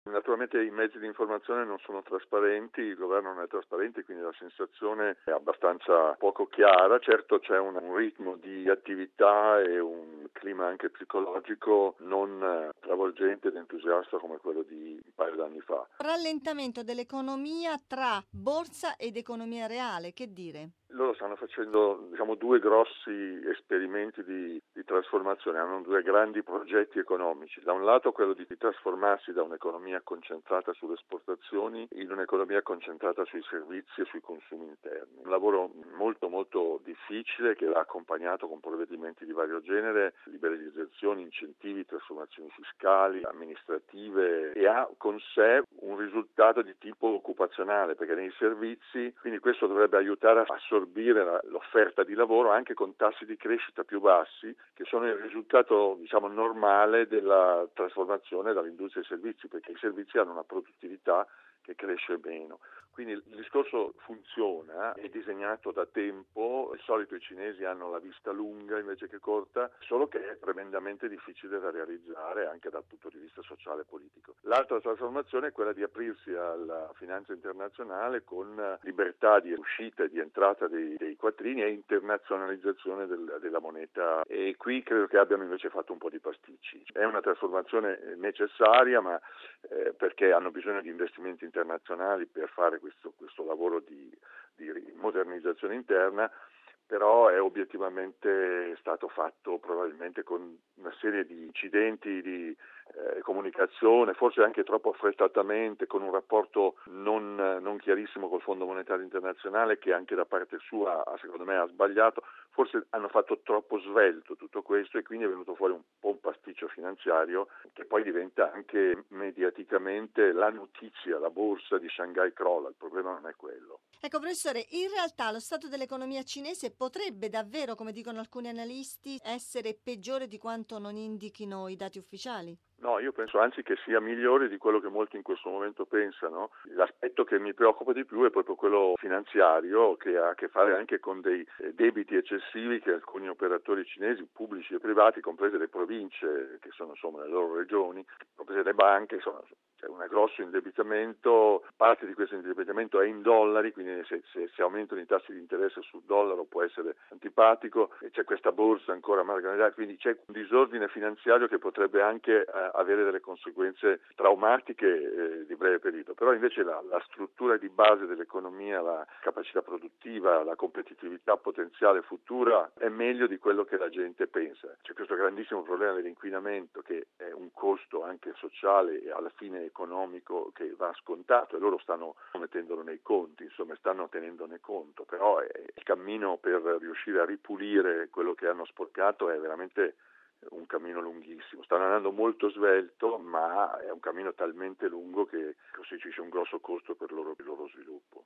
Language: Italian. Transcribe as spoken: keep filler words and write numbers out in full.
Naturalmente i mezzi di informazione non sono trasparenti, il governo non è trasparente, quindi la sensazione è abbastanza poco chiara. Certo c'è un, un ritmo di attività e un clima anche psicologico non eh, travolgente ed entusiasta come quello di un paio d'anni fa. Rallentamento dell'economia tra borsa ed economia reale, che dire? Loro stanno facendo, diciamo, due grossi esperimenti di, di trasformazione, hanno due grandi progetti economici. Da un lato quello di trasformarsi da un'economia concentrata sulle esportazioni in un'economia concentrata sui servizi e sui consumi interni. Un lavoro molto molto difficile che va accompagnato con provvedimenti di vario genere, liberalizzazioni, incentivi, trasformazioni fiscali, amministrative, e ha con sé un risultato di tipo occupazionale, perché nei servizi, quindi questo dovrebbe aiutare a assorbire l'offerta di lavoro anche con tassi di crescita più bassi, che sono il risultato, diciamo, normale della trasformazione dall'industria ai servizi, perché i servizi hanno una produttività che cresce meno. Quindi il discorso funziona, è disegnato da tempo, di solito i cinesi hanno la vista lunga invece che corta, solo che è tremendamente difficile da realizzare anche dal punto di vista sociale e politico. L'altra trasformazione è quella di aprirsi alla finanza internazionale con libertà di uscita e di entrata dei, dei quattrini e internazionalizzazione del, della moneta, e qui credo che abbiano invece fatto un po' di pasticci. È una trasformazione necessaria, ma eh, perché hanno bisogno di investimenti internazionali per fare questo, questo lavoro di, di modernizzazione interna, però è obiettivamente stato fatto probabilmente con una serie di incidenti di eh, comunicazione, forse anche troppo affrettatamente, con un rapporto non, non chiarissimo col Fondo Monetario Internazionale, che anche da parte sua secondo me ha sbagliato. Forse hanno fatto troppo svelto tutto questo e quindi è venuto fuori un po' un pasticcio finanziario che poi diventa anche mediaticamente la notizia, la borsa di Shanghai crolla. Il problema non è quello. Ecco, professore, in realtà lo stato dell'economia cinese potrebbe davvero, come dicono alcuni analisti, essere peggiore di quanto non indichino i dati ufficiali? No, io penso anzi che sia migliore di quello che molti in questo momento pensano. L'aspetto che mi preoccupa di più è proprio quello finanziario, che ha a che fare anche con dei debiti eccessivi che alcuni operatori cinesi, pubblici e privati, comprese le province, che sono insomma le loro regioni, comprese le banche, insomma c'è un grosso indebitamento. Parte di questo indebitamento è in dollari, quindi se, se, se aumentano i tassi di interesse sul dollaro può essere antipatico, e c'è questa borsa ancora marginalizzata, quindi c'è un disordine finanziario che potrebbe anche eh, avere delle conseguenze traumatiche eh, di breve periodo. Però invece la, la struttura di base dell'economia, la capacità produttiva, la competitività potenziale futura è meglio di quello che la gente pensa. C'è questo grandissimo problema dell'inquinamento, che è un costo anche sociale e alla fine economico che va scontato, e loro stanno mettendolo nei conti, insomma stanno tenendone conto, però è, il cammino per riuscire a ripulire quello che hanno sporcato è veramente un cammino lunghissimo. Stanno andando molto svelto, ma è un cammino talmente lungo che costituisce un grosso costo per il loro, il loro sviluppo.